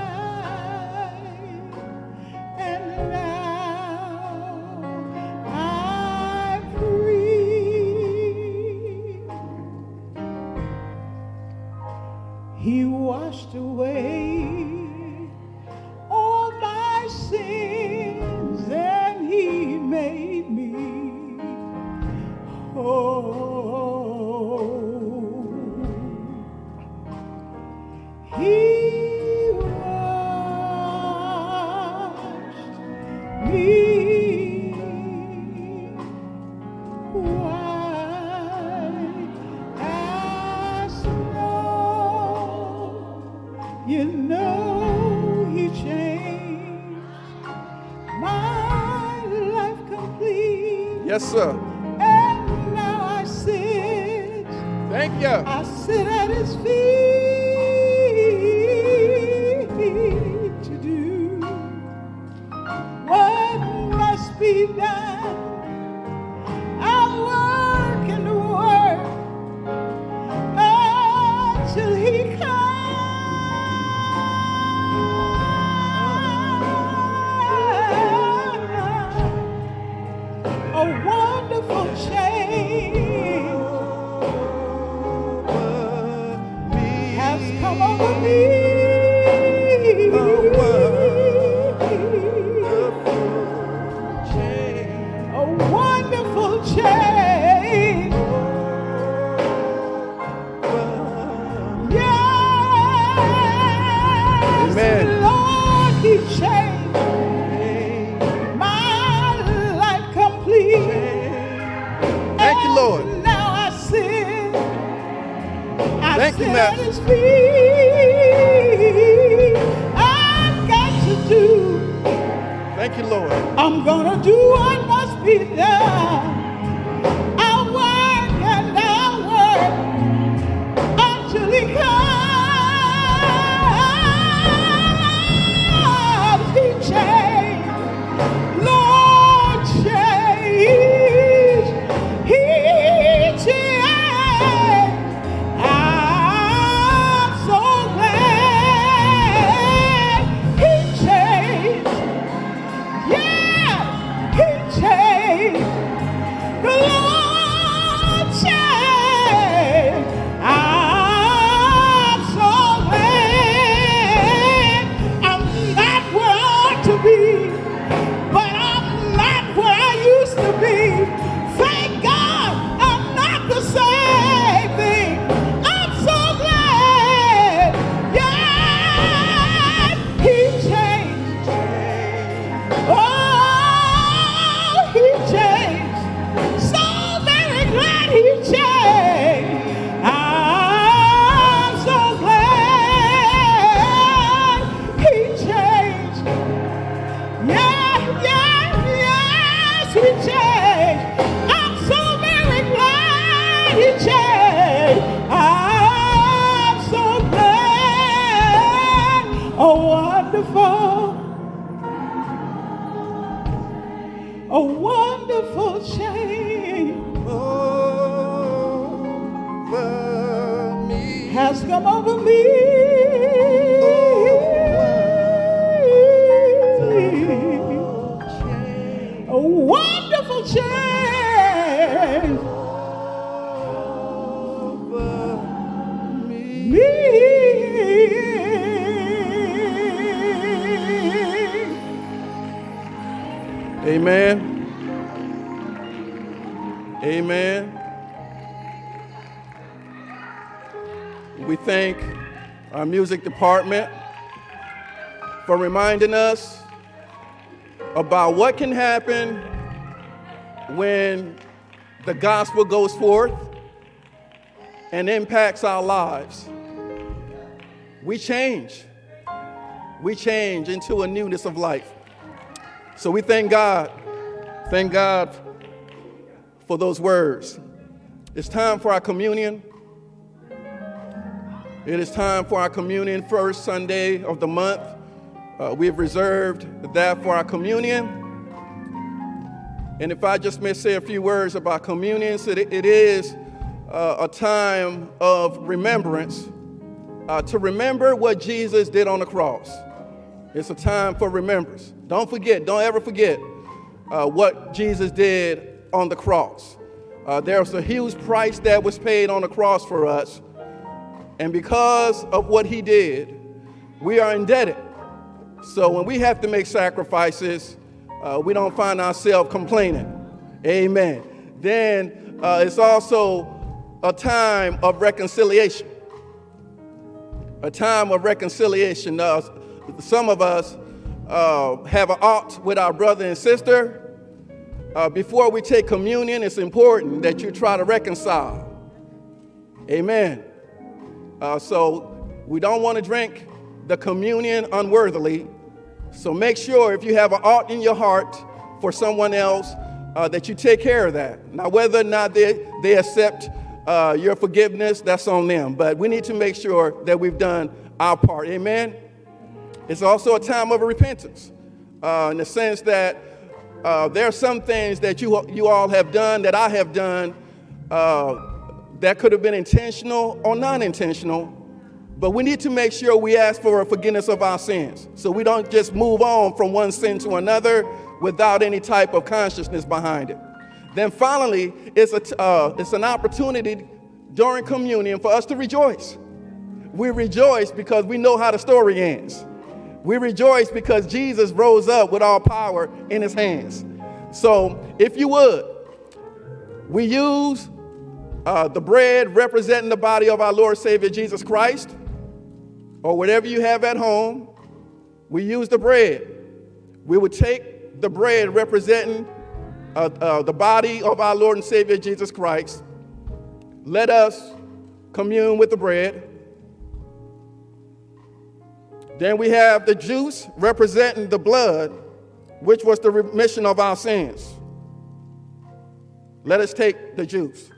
life, and now I'm free. He washed away all my sins, and He made me whole. He washed me white as snow. You know He changed my life complete. Yes, sir. And now I sit, Thank you. I sit at His feet to do what must be done. I'll work and work until He comes. A wonderful change has come over me. A wonderful change. Yes, Amen. Lord, He changed my life complete. Thank you, Lord. And now I sit, I Thank you, sit Master. at His feet. I've got to do, Thank you, Lord. I'm gonna do what must be done. I'll work and I'll work until He comes. He changed, Lord changed, He changed. I'm so glad He changed. Yeah, He changed. wonderful, a wonderful change over me. has come over me. Change. A wonderful change Over me. me. Amen. Amen. We thank our music department for reminding us about what can happen when the gospel goes forth and impacts our lives. We change. We change into a newness of life. So we thank God. Thank God for those words. It's time for our communion. It is time for our communion, first Sunday of the month. Uh, we have reserved that for our communion. And if I just may say a few words about communion, so it, it is uh, a time of remembrance, uh, to remember what Jesus did on the cross. It's a time for remembrance. Don't forget, don't ever forget uh, what Jesus did on the cross. Uh, there was a huge price that was paid on the cross for us. And because of what he did, we are indebted. So when we have to make sacrifices, uh, we don't find ourselves complaining. Amen. Then uh, it's also a time of reconciliation. A time of reconciliation. Uh, some of us uh, have an ought with our brother and sister. Uh, before we take communion, it's important that you try to reconcile. Amen. Uh, so we don't want to drink the communion unworthily. So make sure if you have an ought in your heart for someone else, uh, that you take care of that. Now, whether or not they, they accept uh, your forgiveness, that's on them. But we need to make sure that we've done our part. Amen. It's also a time of repentance, uh, in the sense that uh, there are some things that you, you all have done, that I have done, uh, that could have been intentional or non-intentional, but we need to make sure we ask for a forgiveness of our sins, so we don't just move on from one sin to another without any type of consciousness behind it. Then finally, it's, a, uh, it's an opportunity during communion for us to rejoice. We rejoice because we know how the story ends. We rejoice because Jesus rose up with all power in his hands. So if you would, we use Uh, the bread representing the body of our Lord Savior Jesus Christ, or whatever you have at home. We use the bread. We would take the bread representing uh, uh, the body of our Lord and Savior Jesus Christ. Let us commune with the bread. Then we have the juice representing the blood, which was the remission of our sins. Let us take the juice.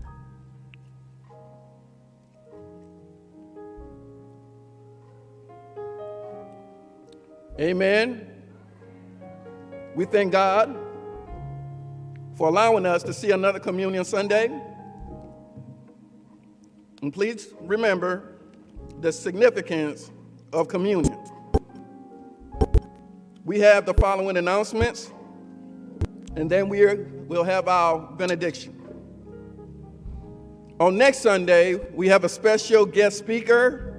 Amen. We thank God for allowing us to see another Communion Sunday. And please remember the significance of communion. We have the following announcements, and then we're, we'll have our benediction. On next Sunday, we have a special guest speaker,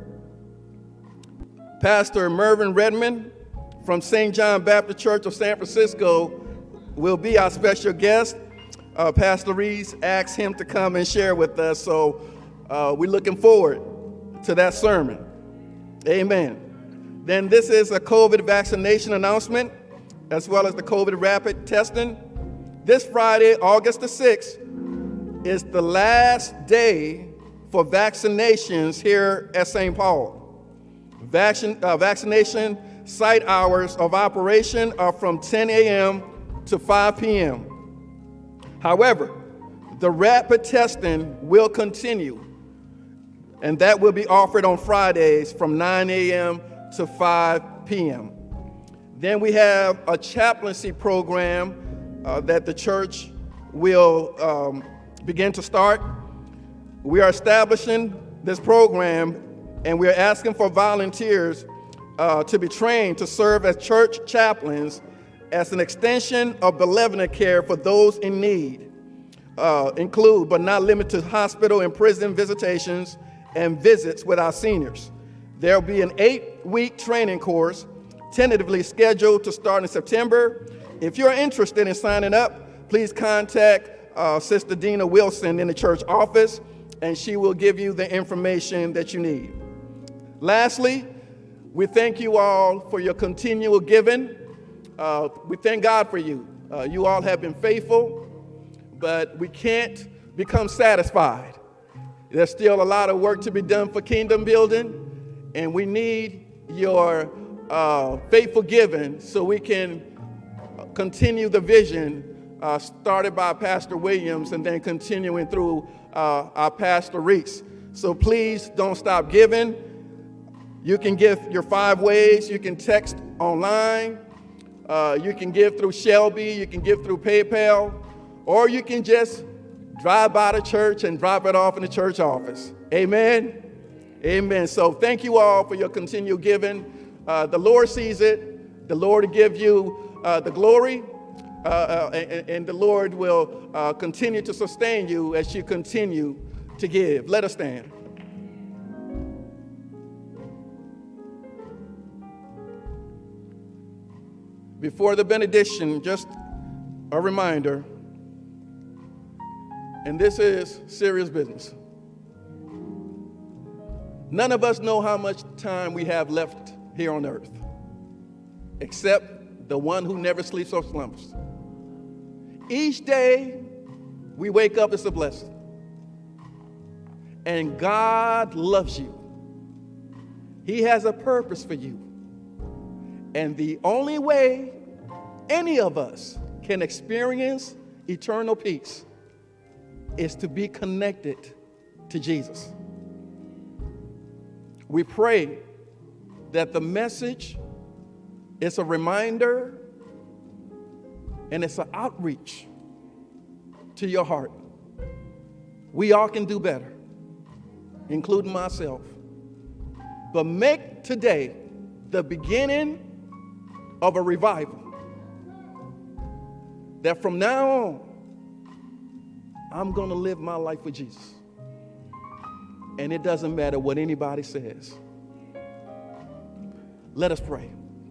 Pastor Mervyn Redmond from Saint John Baptist Church of San Francisco will be our special guest. Uh, Pastor Reese asked him to come and share with us, so uh, we're looking forward to that sermon. Amen. Then this is a COVID vaccination announcement, as well as the COVID rapid testing. This Friday, August the sixth, is the last day for vaccinations here at Saint Paul. Vaccin, uh, vaccination site hours of operation are from ten a.m. to five p.m. However, the rapid testing will continue, and that will be offered on Fridays from nine a.m. to five p.m. Then we have a chaplaincy program uh, that the church will um, begin to start. We are establishing this program, and we are asking for volunteers uh, to be trained to serve as church chaplains as an extension of benevolent care for those in need, uh, include but not limited to hospital and prison visitations and visits with our seniors. There will be an eight-week training course tentatively scheduled to start in September. If you're interested in signing up, please contact uh, Sister Dina Wilson in the church office, and she will give you the information that you need. Lastly, we thank you all for your continual giving. Uh, we thank God for you. Uh, you all have been faithful, but we can't become satisfied. There's still a lot of work to be done for kingdom building, and we need your uh, faithful giving so we can continue the vision uh, started by Pastor Williams and then continuing through uh, our Pastor Reese. So please don't stop giving. You can give your five ways. You can text online. Uh, you can give through Shelby. You can give through PayPal. Or you can just drive by the church and drop it off in the church office. Amen? Amen. So thank you all for your continued giving. Uh, the Lord sees it. The Lord will give you uh, the glory. Uh, uh, and, and the Lord will uh, continue to sustain you as you continue to give. Let us stand. Before the benediction, just a reminder, and this is serious business. None of us know how much time we have left here on earth, except the one who never sleeps or slumbers. Each day we wake up, it's a blessing. And God loves you. He has a purpose for you. And the only way any of us can experience eternal peace is to be connected to Jesus. We pray that the message is a reminder and it's an outreach to your heart. We all can do better, including myself. But make today the beginning of a revival. That from now on, I'm going to live my life with Jesus. And it doesn't matter what anybody says. Let us pray.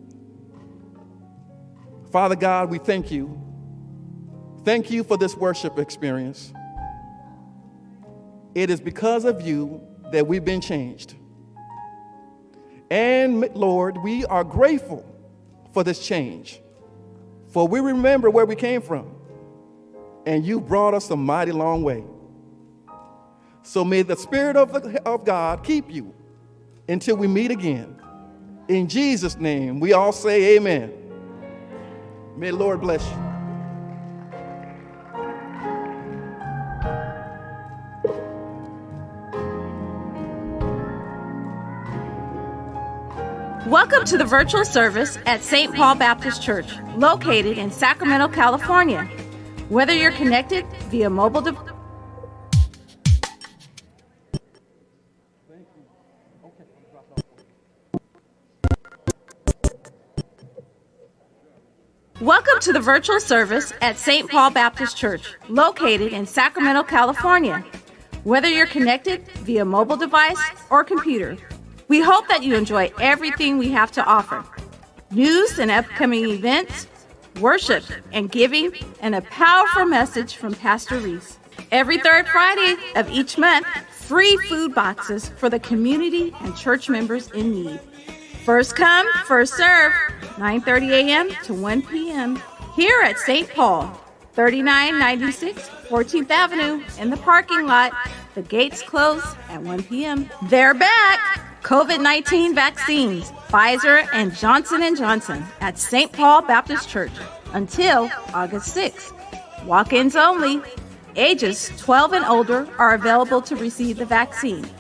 Father God, we thank you. Thank you for this worship experience. It is because of you that we've been changed. And Lord, we are grateful for this change. For we remember where we came from. And you brought us a mighty long way. So may the Spirit of, the, of God keep you until we meet again. In Jesus' name, we all say amen. May the Lord bless you. Welcome to the virtual service at Saint Paul Baptist Church, located in Sacramento, California. Whether you're connected via mobile device, Welcome to the virtual service at Saint Paul Baptist Church, located in Sacramento, California. Whether you're connected via mobile device or computer, we hope that you enjoy everything we have to offer. News and upcoming events, worship and giving, and a powerful message from Pastor Reese. Every third Friday of each month, free food boxes for the community and church members in need. First come, first serve, nine thirty a.m. to one p.m. here at Saint Paul, thirty-nine ninety-six fourteenth Avenue in the parking lot. The gates close at one p.m. They're back! COVID nineteen vaccines, Pfizer and Johnson and Johnson at Saint Paul Baptist Church until August sixth. Walk-ins only. Ages twelve and older are available to receive the vaccine.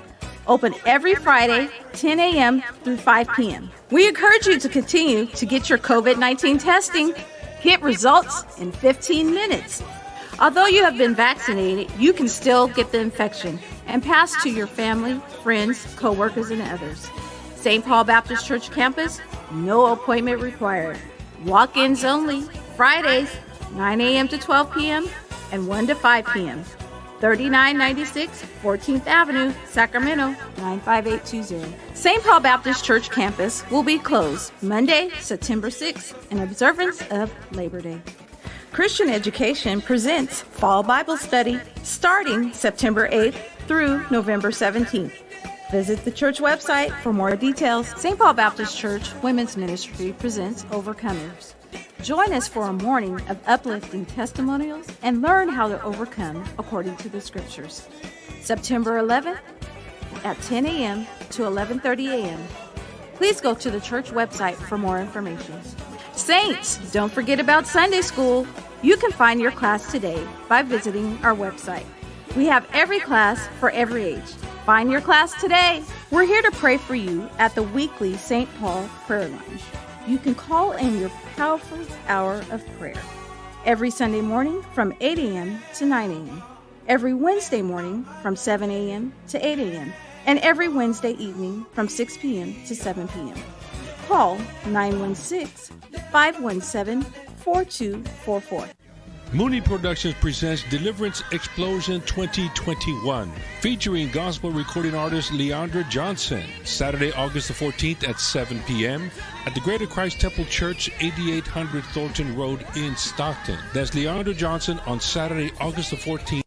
open every Friday, ten a.m. through five p.m. We encourage you to continue to get your covid nineteen testing. Get results in fifteen minutes. Although you have been vaccinated, you can still get the infection and pass to your family, friends, co-workers, and others. Saint Paul Baptist Church campus, no appointment required. Walk-ins only, Fridays, nine a.m. to twelve p.m. and one to five p.m. thirty-nine ninety-six fourteenth Avenue, Sacramento, nine five eight two zero. Saint Paul Baptist Church campus will be closed Monday, September sixth, in observance of Labor Day. Christian Education presents Fall Bible Study starting September eighth through November seventeenth. Visit the church website for more details. Saint Paul Baptist Church Women's Ministry presents Overcomers. Join us for a morning of uplifting testimonials and learn how to overcome according to the scriptures. September eleventh at ten a.m. to eleven thirty a.m. Please go to the church website for more information. Saints, don't forget about Sunday school. You can find your class today by visiting our website. We have every class for every age. Find your class today. We're here to pray for you at the weekly Saint Paul Prayer Lounge. You can call in your powerful hour of prayer every Sunday morning from eight a.m. to nine a.m., every Wednesday morning from seven a.m. to eight a.m., and every Wednesday evening from six p.m. to seven p.m. Call nine one six, five one seven, four two four four. Mooney Productions presents Deliverance Explosion twenty twenty-one, featuring gospel recording artist Leandra Johnson, Saturday, August the fourteenth at seven p.m. at the Greater Christ Temple Church, eighty-eight hundred Thornton Road in Stockton. That's Leandra Johnson on Saturday, August the fourteenth.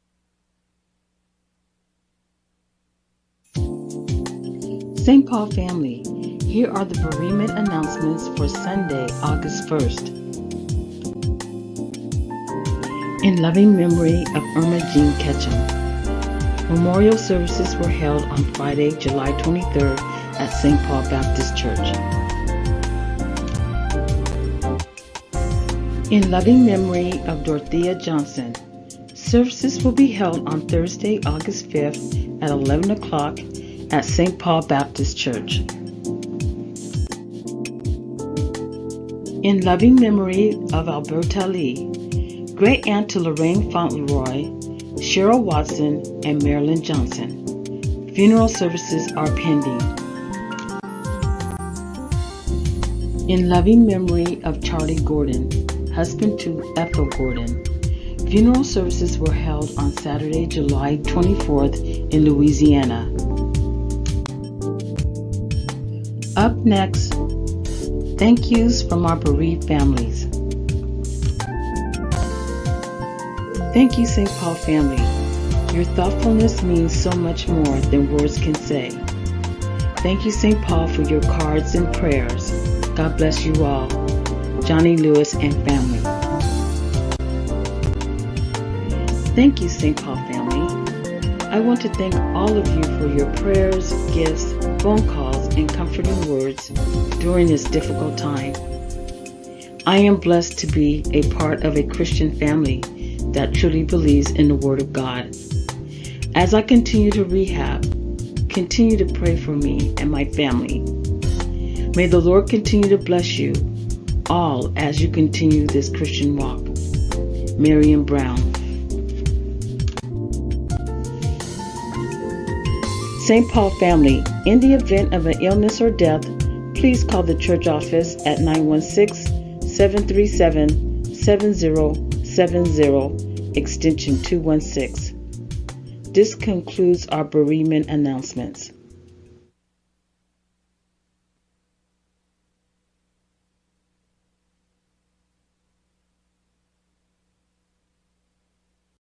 Saint Paul family, here are the bereavement announcements for Sunday, August first. In loving memory of Irma Jean Ketchum. Memorial services were held on Friday, July twenty-third at Saint Paul Baptist Church. In loving memory of Dorothea Johnson. Services will be held on Thursday, August fifth at eleven o'clock at Saint Paul Baptist Church. In loving memory of Alberta Lee, great aunt to Lorraine Fauntleroy, Cheryl Watson, and Marilyn Johnson. Funeral services are pending. In loving memory of Charlie Gordon, husband to Ethel Gordon. Funeral services were held on Saturday, July twenty-fourth in Louisiana. Up next, thank yous from our bereaved families. Thank you, Saint Paul family. Your thoughtfulness means so much more than words can say. Thank you, Saint Paul, for your cards and prayers. God bless you all. Johnny Lewis and family. Thank you, Saint Paul family. I want to thank all of you for your prayers, gifts, phone calls, and comforting words during this difficult time. I am blessed to be a part of a Christian family that truly believes in the Word of God. As I continue to rehab, continue to pray for me and my family. May the Lord continue to bless you all as you continue this Christian walk. Marion Brown. Saint Paul family, in the event of an illness or death, please call the church office at nine one six, seven three seven, seven zero seven zero, extension two one six. This concludes our bereavement announcements.